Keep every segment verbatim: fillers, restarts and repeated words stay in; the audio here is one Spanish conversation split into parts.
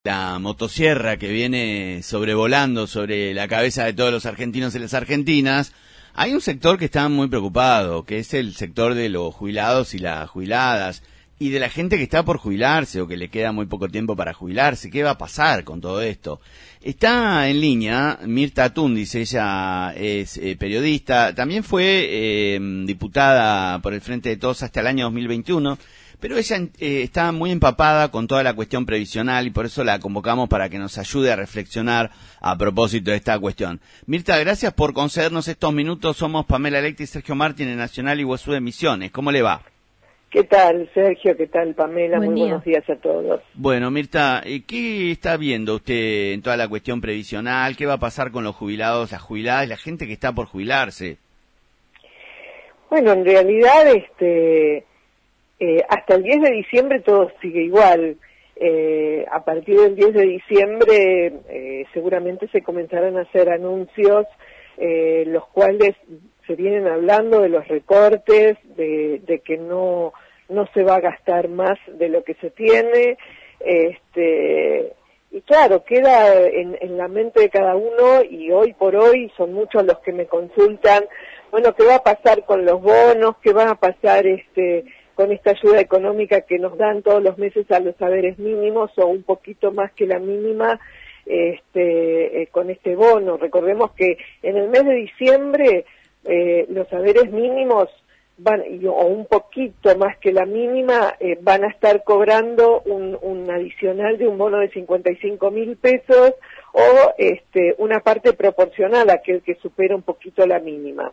esta motosierra que viene sobrevolando sobre la cabeza de todos los argentinos y las argentinas, hay un sector que está muy preocupado, que es el sector de los jubilados y las jubiladas, y de la gente que está por jubilarse o que le queda muy poco tiempo para jubilarse. ¿Qué va a pasar con todo esto? Está en línea Mirta Tundis, ella es eh, periodista, también fue eh, diputada por el Frente de Todos hasta el año dos mil veintiuno, pero ella eh, está muy empapada con toda la cuestión previsional y por eso la convocamos para que nos ayude a reflexionar a propósito de esta cuestión. Mirta, gracias por concedernos estos minutos. Somos Pamela Lecter y Sergio Martín en Nacional Iguazú de Misiones. ¿Cómo le va? ¿Qué tal, Sergio? ¿Qué tal, Pamela? Buen Muy día. Buenos días a todos. Bueno, Mirta, ¿qué está viendo usted en toda la cuestión previsional? ¿Qué va a pasar con los jubilados, las jubiladas y la gente que está por jubilarse? Bueno, en realidad, este, eh, hasta el diez de diciembre todo sigue igual. Eh, a partir del diez de diciembre eh, seguramente se comenzarán a hacer anuncios, eh, los cuales se vienen hablando de los recortes, de, de que no no se va a gastar más de lo que se tiene, este y claro, queda en, en la mente de cada uno, y hoy por hoy son muchos los que me consultan, bueno, ¿qué va a pasar con los bonos? ¿Qué va a pasar este con esta ayuda económica que nos dan todos los meses a los saberes mínimos, o un poquito más que la mínima, este eh, con este bono? Recordemos que en el mes de diciembre Eh, los saberes mínimos van, o un poquito más que la mínima, eh, van a estar cobrando un, un adicional de un bono de cincuenta y cinco mil pesos, o este, una parte proporcional a aquel que supera un poquito la mínima.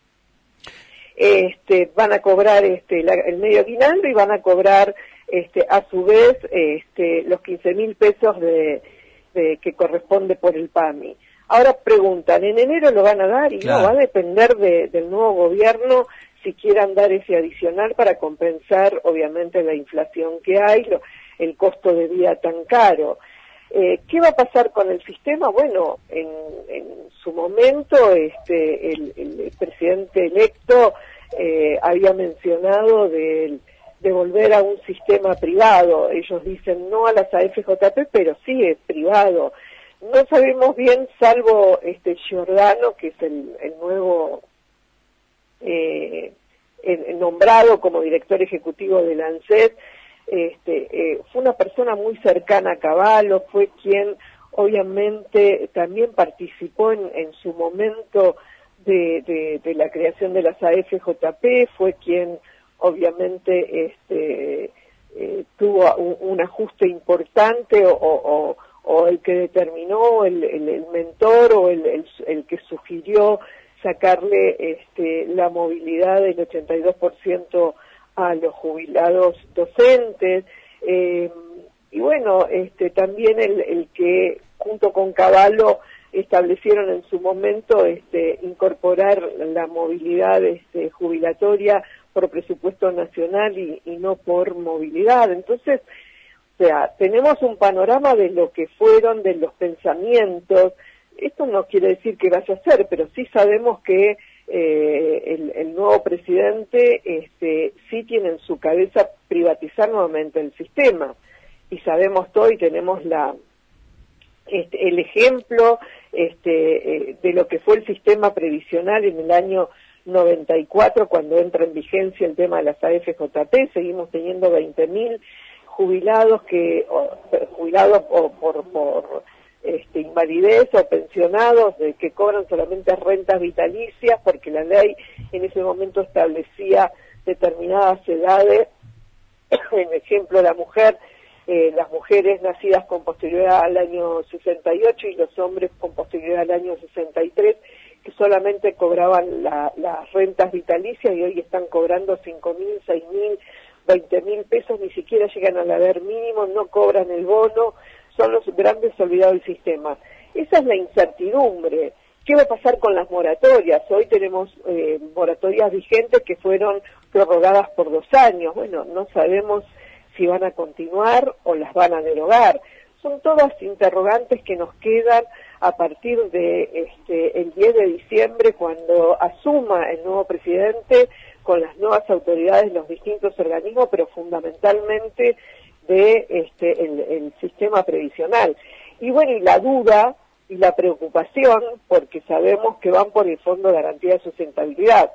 Este, van a cobrar este, la, el medio aguinaldo, y van a cobrar este, a su vez este, los quince mil pesos de, de, que corresponde por el PAMI. Ahora preguntan, ¿en enero lo van a dar? Y claro, no, va a depender de, del nuevo gobierno si quieran dar ese adicional para compensar, obviamente, la inflación que hay, lo, el costo de vida tan caro. Eh, ¿Qué va a pasar con el sistema? Bueno, en, en su momento este, el, el presidente electo eh, había mencionado de, de volver a un sistema privado. Ellos dicen no a las A F J P, pero sí es privado. No sabemos bien, salvo este Giordano, que es el, el nuevo eh, el nombrado como director ejecutivo de la ANSES, este, eh, fue una persona muy cercana a Cavallo, fue quien obviamente también participó en, en su momento de, de, de la creación de las A F J P, fue quien obviamente este, eh, tuvo un, un ajuste importante, o, o o el que determinó, el, el, el mentor, o el, el, el que sugirió sacarle este, la movilidad del ochenta y dos por ciento a los jubilados docentes, eh, y bueno, este, también el, el que junto con Cavallo establecieron en su momento este, incorporar la movilidad este, jubilatoria por presupuesto nacional y, y no por movilidad. Entonces, o sea, tenemos un panorama de lo que fueron, de los pensamientos. Esto no quiere decir que vaya a ser, pero sí sabemos que eh, el, el nuevo presidente este, sí tiene en su cabeza privatizar nuevamente el sistema. Y sabemos todo, y tenemos la este, el ejemplo este, eh, de lo que fue el sistema previsional en el año noventa y cuatro, cuando entra en vigencia el tema de las A F J P. Seguimos teniendo veinte mil jubilados que o, jubilados o por, por este, invalidez, o pensionados de, que cobran solamente rentas vitalicias, porque la ley en ese momento establecía determinadas edades. En ejemplo, la mujer, eh, las mujeres nacidas con posterioridad al año sesenta y ocho y los hombres con posterioridad al año sesenta y tres, que solamente cobraban la, las rentas vitalicias, y hoy están cobrando cinco mil, seis mil, veinte mil pesos, ni siquiera llegan al haber mínimo, no cobran el bono, son los grandes olvidados del sistema. Esa es la incertidumbre. ¿Qué va a pasar con las moratorias? Hoy tenemos eh, moratorias vigentes que fueron prorrogadas por dos años. Bueno, no sabemos si van a continuar o las van a derogar. Son todas interrogantes que nos quedan a partir de este, el diez de diciembre, cuando asuma el nuevo presidente con las nuevas autoridades, los distintos organismos, pero fundamentalmente de este, el, el sistema previsional. Y bueno, y la duda y la preocupación, porque sabemos que van por el Fondo de Garantía de Sustentabilidad,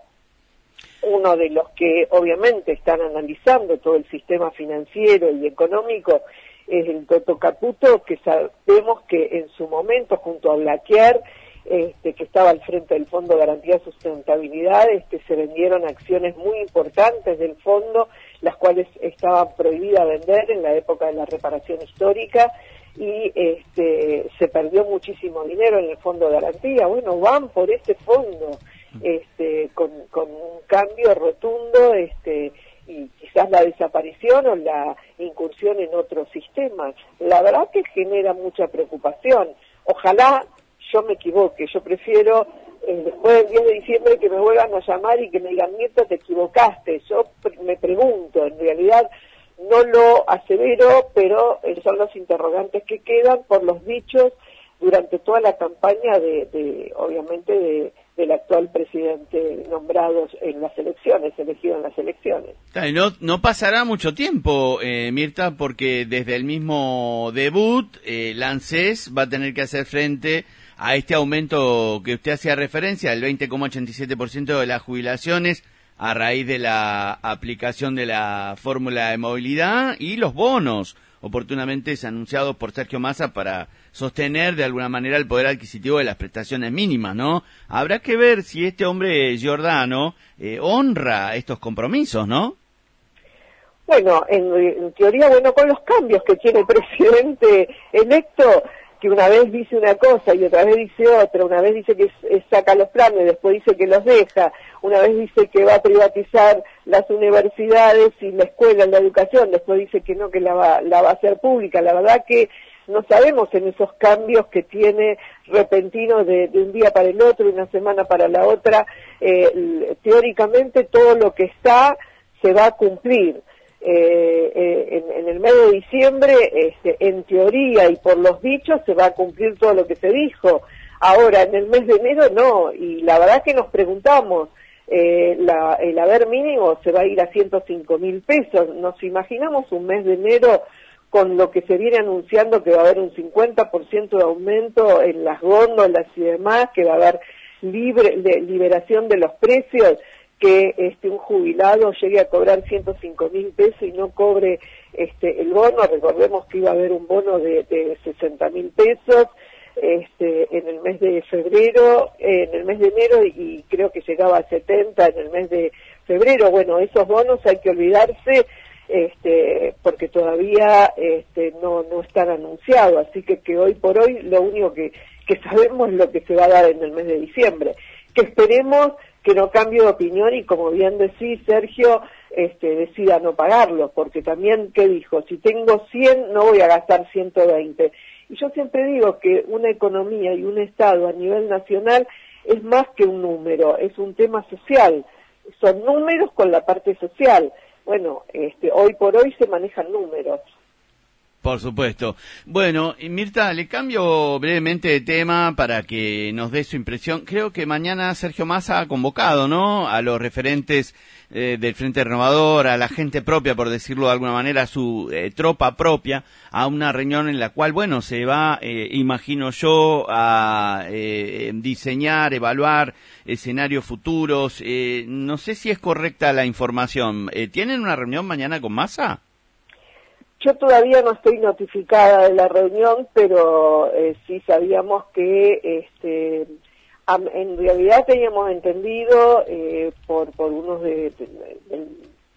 uno de los que obviamente están analizando todo el sistema financiero y económico es el Toto Caputo, que sabemos que en su momento, junto a Blaquier, este, que estaba al frente del Fondo de Garantía de Sustentabilidad, este, se vendieron acciones muy importantes del fondo, las cuales estaban prohibidas vender en la época de la reparación histórica, y este, se perdió muchísimo dinero en el Fondo de Garantía. Bueno, van por este fondo, este, con, con un cambio rotundo, este, y quizás la desaparición o la incursión en otros sistemas. La verdad que genera mucha preocupación. Ojalá yo me equivoque, yo prefiero eh, después del diez de diciembre que me vuelvan a llamar y que me digan, Mirta, te equivocaste. Yo pre me pregunto, en realidad no lo asevero, pero eh, son los interrogantes que quedan por los dichos durante toda la campaña de, de obviamente, de, del actual presidente nombrado en las elecciones, elegido en las elecciones. No, no pasará mucho tiempo, eh, Mirta, porque desde el mismo debut, eh, la ANSES va a tener que hacer frente a este aumento que usted hacía referencia, el veinte coma ochenta y siete por ciento de las jubilaciones a raíz de la aplicación de la fórmula de movilidad y los bonos oportunamente anunciados por Sergio Massa para sostener de alguna manera el poder adquisitivo de las prestaciones mínimas, ¿no? Habrá que ver si este hombre Giordano eh, honra estos compromisos, ¿no? Bueno, en, en teoría, bueno, con los cambios que tiene el presidente electo, que una vez dice una cosa y otra vez dice otra, una vez dice que saca los planes, después dice que los deja, una vez dice que va a privatizar las universidades y la escuela, la educación, después dice que no, que la va, la va a hacer pública. La verdad que no sabemos en esos cambios que tiene repentinos de, de un día para el otro, de una semana para la otra, eh, teóricamente todo lo que está se va a cumplir. Eh, eh, en, en el mes de diciembre, este, en teoría y por los dichos, se va a cumplir todo lo que se dijo. Ahora, en el mes de enero no, y la verdad que nos preguntamos, eh, la, el haber mínimo se va a ir a ciento cinco mil pesos. Nos imaginamos un mes de enero con lo que se viene anunciando, que va a haber un cincuenta por ciento de aumento en las góndolas y demás, que va a haber libre, de, liberación de los precios, que este un jubilado llegue a cobrar ciento cinco mil pesos y no cobre este el bono. Recordemos que iba a haber un bono de, de sesenta mil pesos este en el mes de febrero, en el mes de enero, y creo que llegaba a setenta en el mes de febrero. Bueno, esos bonos hay que olvidarse, este porque todavía este no no están anunciados, así que que hoy por hoy lo único que que sabemos es lo que se va a dar en el mes de diciembre, que esperemos que no cambie de opinión y, como bien decís, Sergio, este, decida no pagarlo, porque también, ¿qué dijo? Si tengo cien, no voy a gastar ciento veinte. Y yo siempre digo que una economía y un Estado a nivel nacional es más que un número, es un tema social, son números con la parte social. Bueno, este, hoy por hoy se manejan números. Por supuesto. Bueno, y Mirta, le cambio brevemente de tema para que nos dé su impresión. Creo que mañana Sergio Massa ha convocado, ¿no?, a los referentes eh, del Frente Renovador, a la gente propia, por decirlo de alguna manera, a su eh, tropa propia, a una reunión en la cual, bueno, se va, eh, imagino yo, a eh, diseñar, evaluar escenarios futuros. Eh, no sé si es correcta la información. Eh, ¿Tienen una reunión mañana con Massa? Yo todavía no estoy notificada de la reunión, pero eh, sí sabíamos que este, am, en realidad teníamos entendido eh, por, por unos de, de, de,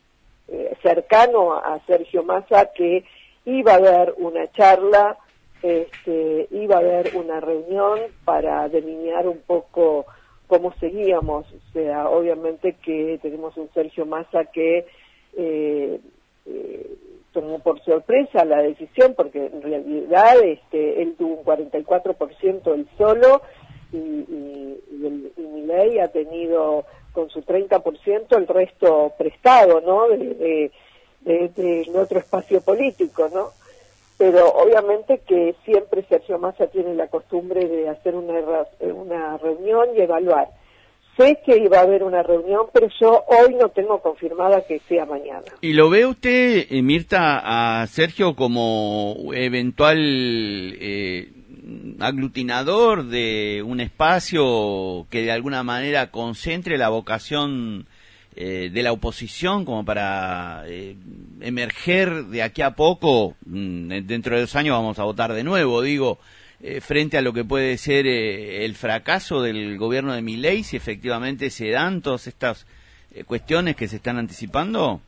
de cercano a Sergio Massa que iba a haber una charla, este, iba a haber una reunión para delinear un poco cómo seguíamos. O sea, obviamente que tenemos un Sergio Massa que eh, eh, tomó por sorpresa la decisión, porque en realidad este, él tuvo un cuarenta y cuatro por ciento él solo, y, y, y, el, y Milei ha tenido con su treinta por ciento el resto prestado, ¿no?, de, de, de, de otro espacio político, ¿no? Pero obviamente que siempre Sergio Massa tiene la costumbre de hacer una, una reunión y evaluar. sé que iba a haber una reunión, pero yo hoy no tengo confirmada que sea mañana. ¿Y lo ve usted, eh, Mirta, a Sergio como eventual eh, aglutinador de un espacio que de alguna manera concentre la vocación eh, de la oposición como para eh, emerger de aquí a poco, mm, dentro de dos años vamos a votar de nuevo, digo, eh, frente a lo que puede ser eh, el fracaso del gobierno de Milei, si efectivamente se dan todas estas eh, cuestiones que se están anticipando?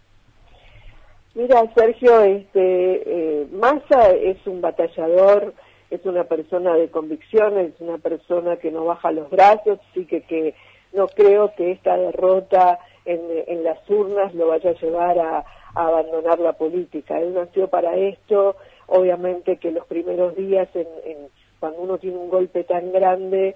Mira, Sergio, este, eh, Massa es un batallador, es una persona de convicciones, es una persona que no baja los brazos, así que, que no creo que esta derrota en, en las urnas lo vaya a llevar a, a abandonar la política. Él nació para esto, obviamente que los primeros días, en, en, cuando uno tiene un golpe tan grande,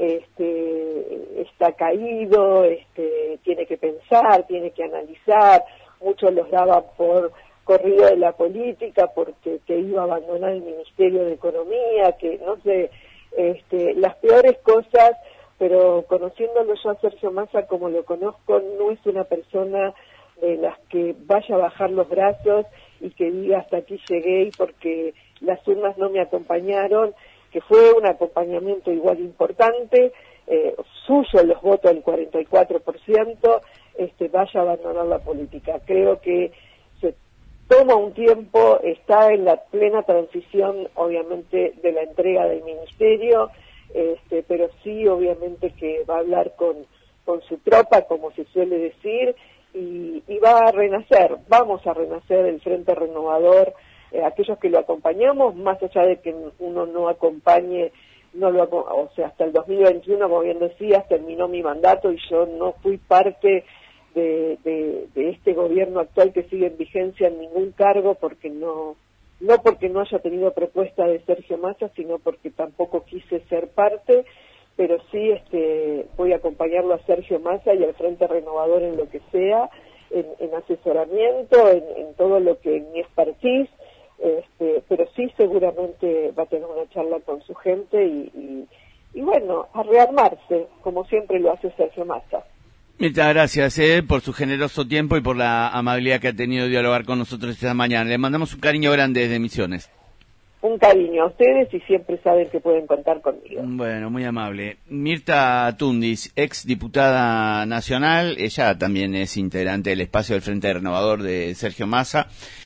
este, está caído, este, tiene que pensar, tiene que analizar. Muchos los daban por corrido de la política porque que iba a abandonar el Ministerio de Economía, que no sé, este, las peores cosas, pero conociéndolo yo a Sergio Massa como lo conozco, no es una persona de las que vaya a bajar los brazos y que diga hasta aquí llegué y porque las urnas no me acompañaron, que fue un acompañamiento igual importante, eh, suyo los votos del cuarenta y cuatro por ciento, este, vaya a abandonar la política. Creo que se toma un tiempo, está en la plena transición, obviamente, de la entrega del ministerio, este, pero sí, obviamente, que va a hablar con, con su tropa, como se suele decir, y, y va a renacer, vamos a renacer el Frente Renovador, eh, aquellos que lo acompañamos, más allá de que uno no acompañe, no lo, o sea, hasta el dos mil veintiuno, como bien decías, terminó mi mandato y yo no fui parte de, de, de este gobierno actual que sigue en vigencia en ningún cargo, porque no, no porque no haya tenido propuesta de Sergio Massa, sino porque tampoco quise ser parte, pero sí este, voy a acompañarlo a Sergio Massa y al Frente Renovador en lo que sea, en, en asesoramiento, en, en todo lo que en mi expertise, este, pero sí seguramente va a tener una charla con su gente y, y, y bueno, a rearmarse, como siempre lo hace Sergio Massa. Muchas gracias eh, por su generoso tiempo y por la amabilidad que ha tenido de dialogar con nosotros esta mañana. Le mandamos un cariño grande desde Misiones. Un cariño a ustedes y siempre saben que pueden contar conmigo. Bueno, muy amable. Mirta Tundis, ex diputada nacional, ella también es integrante del espacio del Frente Renovador de Sergio Massa.